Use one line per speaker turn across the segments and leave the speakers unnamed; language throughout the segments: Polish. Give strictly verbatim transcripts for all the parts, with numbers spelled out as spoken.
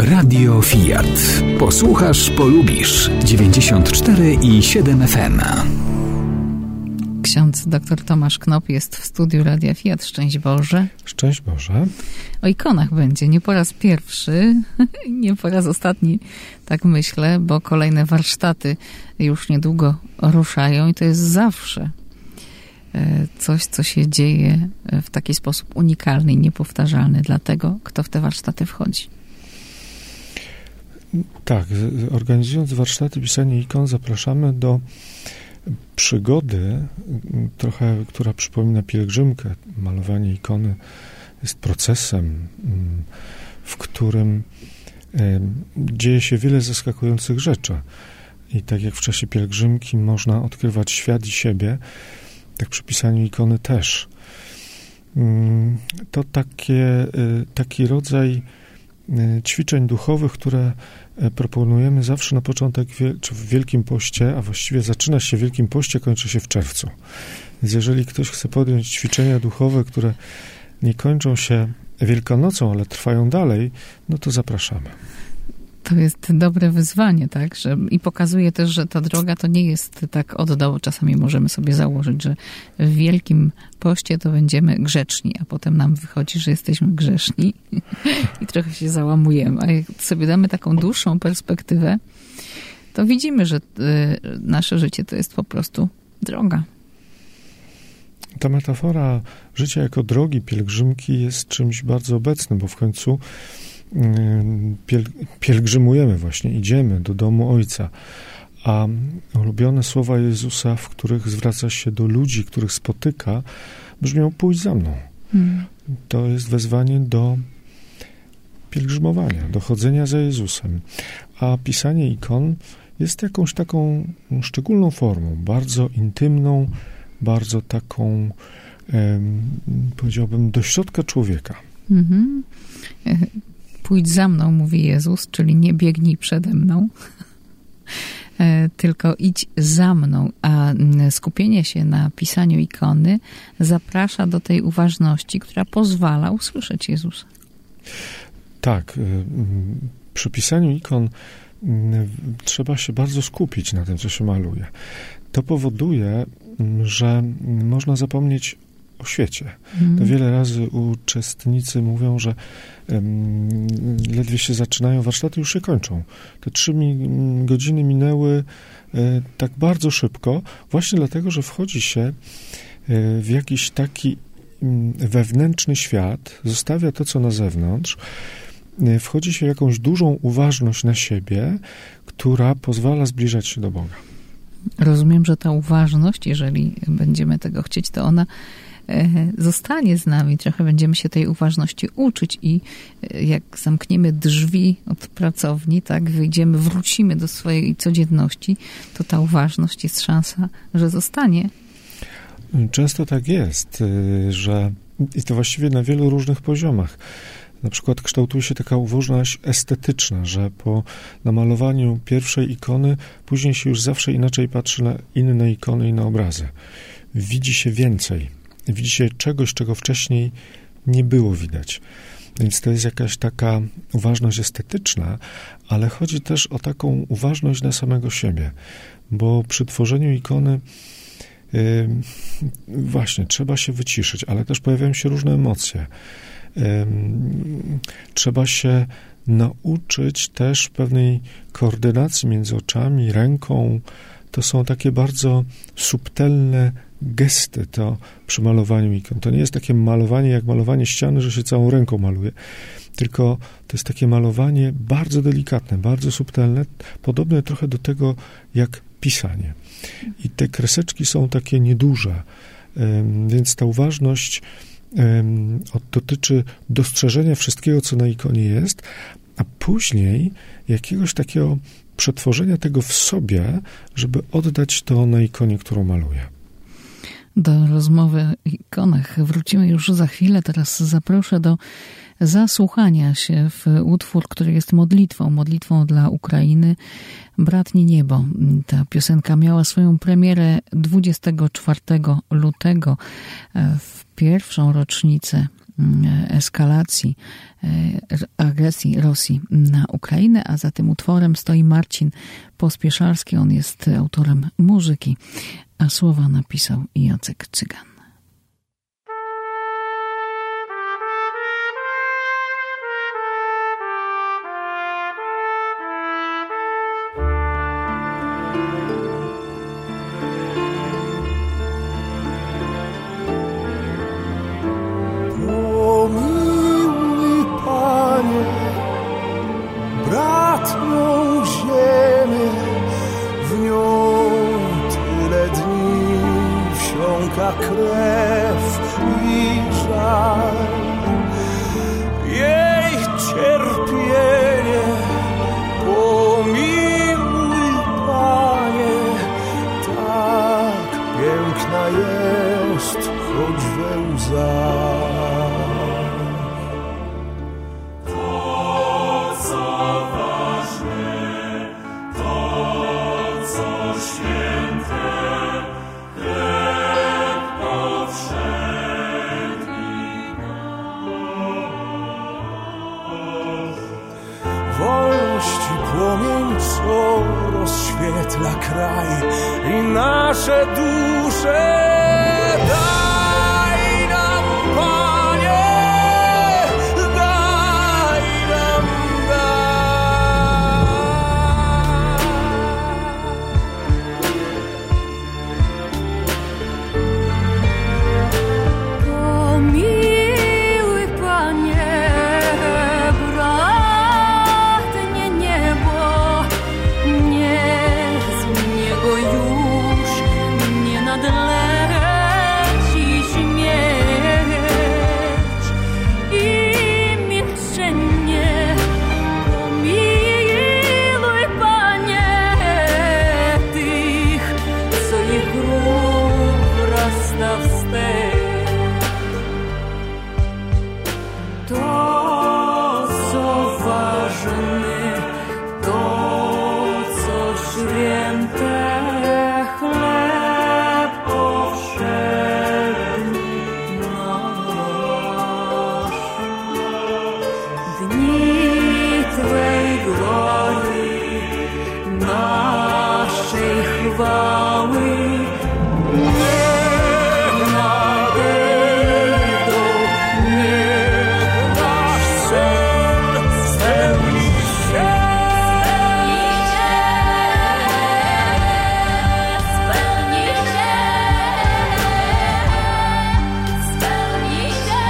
Radio Fiat. Posłuchasz, polubisz. dziewięćdziesiąt cztery i siedem F M.
Ksiądz dr Tomasz Knop jest w studiu Radia Fiat. Szczęść Boże.
Szczęść Boże.
O ikonach będzie nie po raz pierwszy, nie po raz ostatni, tak myślę, bo kolejne warsztaty już niedługo ruszają i to jest zawsze coś, co się dzieje w taki sposób unikalny i niepowtarzalny dla tego, kto w te warsztaty wchodzi.
Tak, organizując warsztaty pisania ikon, zapraszamy do przygody, trochę, która przypomina pielgrzymkę. Malowanie ikony jest procesem, w którym dzieje się wiele zaskakujących rzeczy. I tak jak w czasie pielgrzymki można odkrywać świat i siebie, tak przy pisaniu ikony też. To takie, taki rodzaj ćwiczeń duchowych, które proponujemy zawsze na początek, czy w Wielkim Poście, a właściwie zaczyna się w Wielkim Poście, kończy się w czerwcu. Więc jeżeli ktoś chce podjąć ćwiczenia duchowe, które nie kończą się Wielkanocą, ale trwają dalej, no to zapraszamy.
To jest dobre wyzwanie, tak? Że, i pokazuje też, że ta droga to nie jest tak od dołu. Czasami możemy sobie założyć, że w Wielkim Poście to będziemy grzeczni, a potem nam wychodzi, że jesteśmy grzeszni i trochę się załamujemy. A jak sobie damy taką dłuższą perspektywę, to widzimy, że y, nasze życie to jest po prostu droga.
Ta metafora życia jako drogi, pielgrzymki jest czymś bardzo obecnym, bo w końcu Piel, pielgrzymujemy właśnie, idziemy do domu Ojca, a ulubione słowa Jezusa, w których zwraca się do ludzi, których spotyka, brzmią: pójdź za mną. Hmm. To jest wezwanie do pielgrzymowania, do chodzenia za Jezusem. A pisanie ikon jest jakąś taką szczególną formą, bardzo intymną, bardzo taką, em, powiedziałbym, do środka człowieka. Mhm.
Pójdź za mną, mówi Jezus, czyli nie biegnij przede mną, tylko idź za mną, a skupienie się na pisaniu ikony zaprasza do tej uważności, która pozwala usłyszeć Jezusa.
Tak, przy pisaniu ikon trzeba się bardzo skupić na tym, co się maluje. To powoduje, że można zapomnieć o świecie. Mm. To wiele razy uczestnicy mówią, że um, ledwie się zaczynają warsztaty, już się kończą. Te trzy mi, godziny minęły e, tak bardzo szybko, właśnie dlatego, że wchodzi się e, w jakiś taki m, wewnętrzny świat, zostawia to, co na zewnątrz, e, wchodzi się w jakąś dużą uważność na siebie, która pozwala zbliżać się do Boga.
Rozumiem, że ta uważność, jeżeli będziemy tego chcieć, to ona zostanie z nami. Trochę będziemy się tej uważności uczyć i jak zamkniemy drzwi od pracowni, tak, wyjdziemy, wrócimy do swojej codzienności, to ta uważność jest szansa, że zostanie.
Często tak jest, że i to właściwie na wielu różnych poziomach. Na przykład kształtuje się taka uważność estetyczna, że po namalowaniu pierwszej ikony później się już zawsze inaczej patrzy na inne ikony i na obrazy. Widzi się więcej. Widzi się czegoś, czego wcześniej nie było widać. Więc to jest jakaś taka uważność estetyczna, ale chodzi też o taką uważność na samego siebie, bo przy tworzeniu ikony yy, właśnie trzeba się wyciszyć, ale też pojawiają się różne emocje. Yy, trzeba się nauczyć też pewnej koordynacji między oczami, ręką. To są takie bardzo subtelne gesty to przy malowaniu ikon. To nie jest takie malowanie jak malowanie ściany, że się całą ręką maluje, tylko to jest takie malowanie bardzo delikatne, bardzo subtelne, podobne trochę do tego jak pisanie. I te kreseczki są takie nieduże, więc ta uważność dotyczy dostrzeżenia wszystkiego, co na ikonie jest, a później jakiegoś takiego przetworzenia tego w sobie, żeby oddać to na ikonie, którą maluję.
Do rozmowy o ikonach wrócimy już za chwilę. Teraz zaproszę do zasłuchania się w utwór, który jest modlitwą, modlitwą dla Ukrainy. Bratnie Niebo. Ta piosenka miała swoją premierę dwudziestego czwartego lutego w pierwszą rocznicę eskalacji agresji Rosji na Ukrainę, a za tym utworem stoi Marcin Pospieszalski. On jest autorem muzyki, a słowa napisał Jacek Cygan.
Krew i żal, jej cierpienie pomiłuj, Panie, tak piękna jest, choć we łzach. To, co ważne, to, co święte, płomień, co rozświetla kraj i nasze dusze. Daj nam, Panie, daj nam, daj. Pomiłuj, Panie, nadleci śmierć i milczenie. Pomiłuj, Panie, tych, co ich grób wrasta wstecz. To, co ważne, to, co święte, chwały, niech nadejdą, niech nasz sen spełni się. Spełni się, spełni się.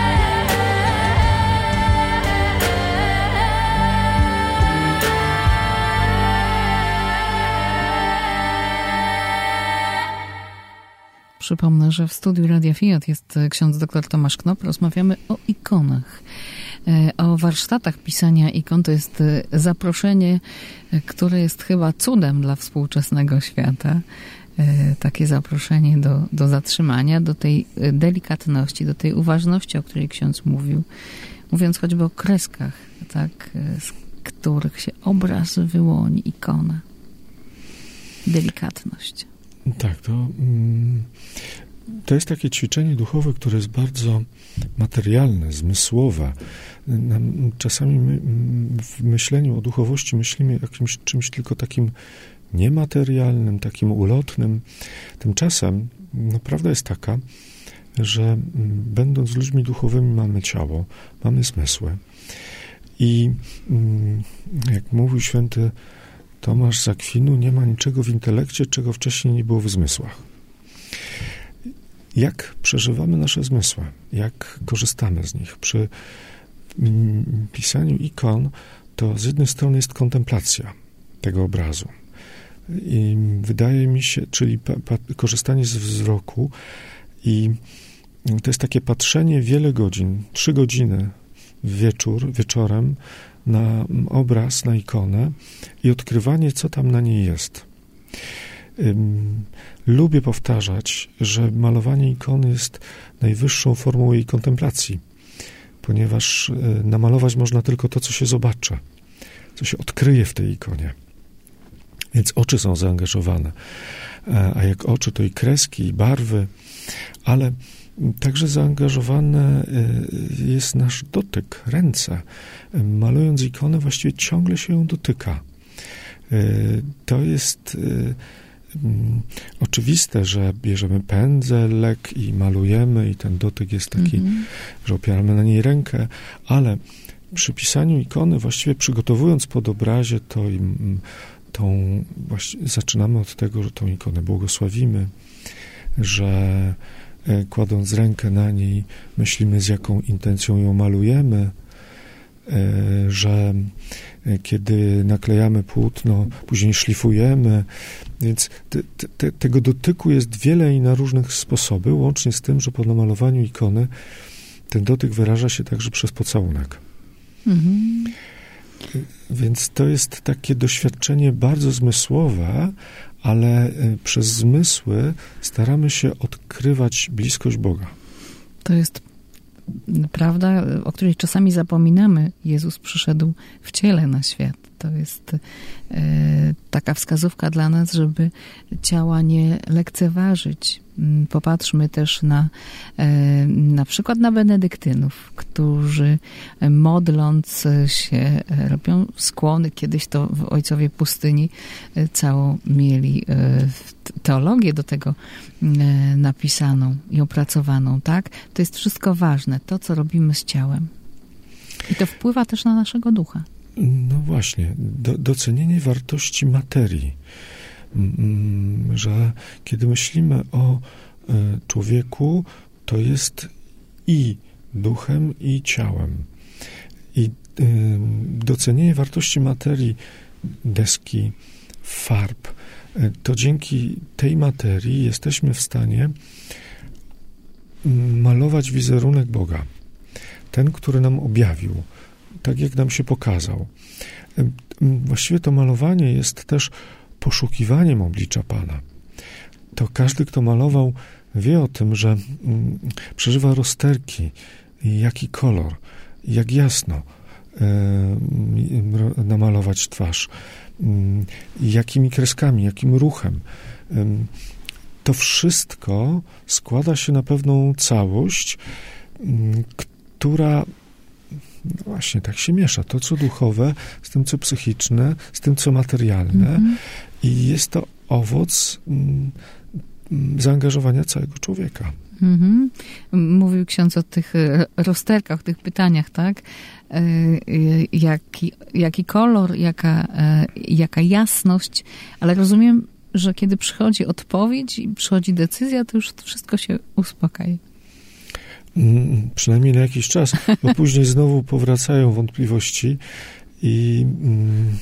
Przypomnę, że w studiu Radia Fiat jest ksiądz dr Tomasz Knop. Rozmawiamy o ikonach, o warsztatach pisania ikon. To jest zaproszenie, które jest chyba cudem dla współczesnego świata. Takie zaproszenie do, do zatrzymania, do tej delikatności, do tej uważności, o której ksiądz mówił. Mówiąc choćby o kreskach, tak, z których się obraz wyłoni, ikona. Delikatność.
Tak, to, to jest takie ćwiczenie duchowe, które jest bardzo materialne, zmysłowe. Czasami my w myśleniu o duchowości myślimy o jakimś czymś tylko takim niematerialnym, takim ulotnym. Tymczasem no, prawda jest taka, że będąc ludźmi duchowymi mamy ciało, mamy zmysły. I jak mówił święty Tomasz z Akwinu, nie ma niczego w intelekcie, czego wcześniej nie było w zmysłach. Jak przeżywamy nasze zmysły? Jak korzystamy z nich? Przy pisaniu ikon to z jednej strony jest kontemplacja tego obrazu. I wydaje mi się, czyli pa, pa, korzystanie z wzroku i to jest takie patrzenie wiele godzin, trzy godziny w wieczór, wieczorem na obraz, na ikonę i odkrywanie, co tam na niej jest. Um, lubię powtarzać, że malowanie ikony jest najwyższą formą jej kontemplacji, ponieważ y, namalować można tylko to, co się zobaczy, co się odkryje w tej ikonie. Więc oczy są zaangażowane, a jak oczy, to i kreski, i barwy, ale Także zaangażowany jest nasz dotyk, ręce. Malując ikonę, właściwie ciągle się ją dotyka. To jest oczywiste, że bierzemy pędzelek i malujemy i ten dotyk jest taki, mm-hmm. że opieramy na niej rękę, ale przy pisaniu ikony, właściwie przygotowując pod obrazie, to im, tą, właśnie, zaczynamy od tego, że tą ikonę błogosławimy, że kładąc rękę na niej, myślimy, z jaką intencją ją malujemy, że kiedy naklejamy płótno, później szlifujemy, więc te, te, tego dotyku jest wiele i na różnych sposoby, łącznie z tym, że po namalowaniu ikony ten dotyk wyraża się także przez pocałunek. Mhm. Więc to jest takie doświadczenie bardzo zmysłowe, ale przez zmysły staramy się odkrywać bliskość Boga.
To jest prawda, o której czasami zapominamy. Jezus przyszedł w ciele na świat. To jest e, taka wskazówka dla nas, żeby ciała nie lekceważyć. Popatrzmy też na e, na przykład na benedyktynów, którzy modląc się robią skłony. Kiedyś to w ojcowie pustyni całą mieli e, teologię do tego e, napisaną i opracowaną, tak? To jest wszystko ważne, to co robimy z ciałem. I to wpływa też na naszego ducha.
No właśnie, do, docenienie wartości materii, że kiedy myślimy o człowieku, to jest i duchem, i ciałem. I docenienie wartości materii, deski, farb, to dzięki tej materii jesteśmy w stanie malować wizerunek Boga. Ten, który nam objawił, tak jak nam się pokazał. Właściwie to malowanie jest też poszukiwaniem oblicza Pana. To każdy, kto malował, wie o tym, że przeżywa rozterki, jaki kolor, jak jasno namalować twarz, jakimi kreskami, jakim ruchem. To wszystko składa się na pewną całość, która no właśnie tak się miesza. To, co duchowe, z tym, co psychiczne, z tym, co materialne. Mm-hmm. I jest to owoc mm, zaangażowania całego człowieka.
Mm-hmm. Mówił ksiądz o tych rozterkach, o tych pytaniach, tak? Jaki, jaki kolor, jaka, jaka jasność, ale rozumiem, że kiedy przychodzi odpowiedź i przychodzi decyzja, to już wszystko się uspokaja.
Przynajmniej na jakiś czas, bo później znowu powracają wątpliwości i mm,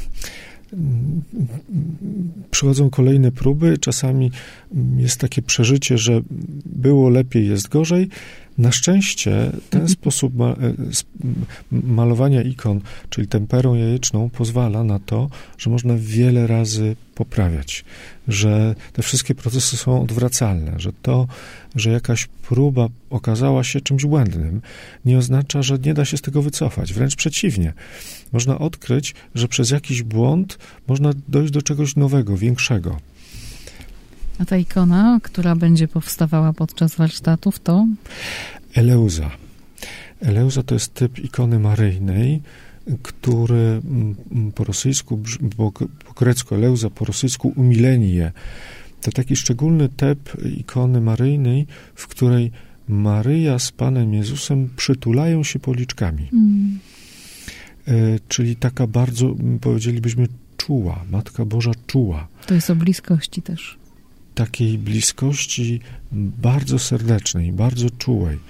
przychodzą kolejne próby. Czasami jest takie przeżycie, że było lepiej, jest gorzej. Na szczęście ten sposób ma, malowania ikon, czyli temperą jajeczną, pozwala na to, że można wiele razy poprawiać, że te wszystkie procesy są odwracalne, że to, że jakaś próba okazała się czymś błędnym, nie oznacza, że nie da się z tego wycofać. Wręcz przeciwnie. Można odkryć, że przez jakiś błąd można dojść do czegoś nowego, większego.
A ta ikona, która będzie powstawała podczas warsztatów, to?
Eleuza. Eleuza to jest typ ikony maryjnej, który po rosyjsku, po, po grecku Eleuza, po rosyjsku umilenie. To taki szczególny typ ikony maryjnej, w której Maryja z Panem Jezusem przytulają się policzkami. Mm. E, czyli taka bardzo, powiedzielibyśmy, czuła. Matka Boża czuła.
To jest o bliskości też.
Takiej bliskości bardzo serdecznej, bardzo czułej.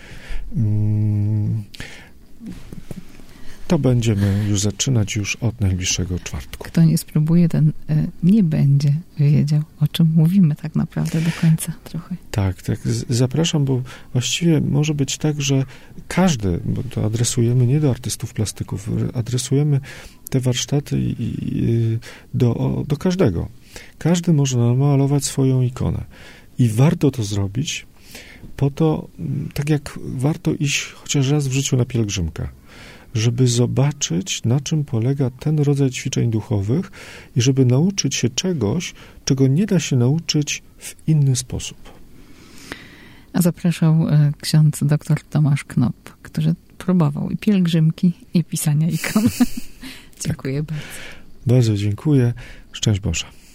To będziemy już zaczynać już od najbliższego czwartku.
Kto nie spróbuje, ten nie będzie wiedział, o czym mówimy tak naprawdę do końca trochę.
Tak, tak. Zapraszam, bo właściwie może być tak, że każdy, bo to adresujemy nie do artystów plastyków, adresujemy te warsztaty i, i do, do każdego. Każdy może namalować swoją ikonę. I warto to zrobić po to, tak jak warto iść chociaż raz w życiu na pielgrzymkę, żeby zobaczyć, na czym polega ten rodzaj ćwiczeń duchowych i żeby nauczyć się czegoś, czego nie da się nauczyć w inny sposób.
A zapraszał e, ksiądz dr Tomasz Knop, który próbował i pielgrzymki, i pisania ikon. Dziękuję
tak.
bardzo.
Bardzo dziękuję. Szczęść Boże.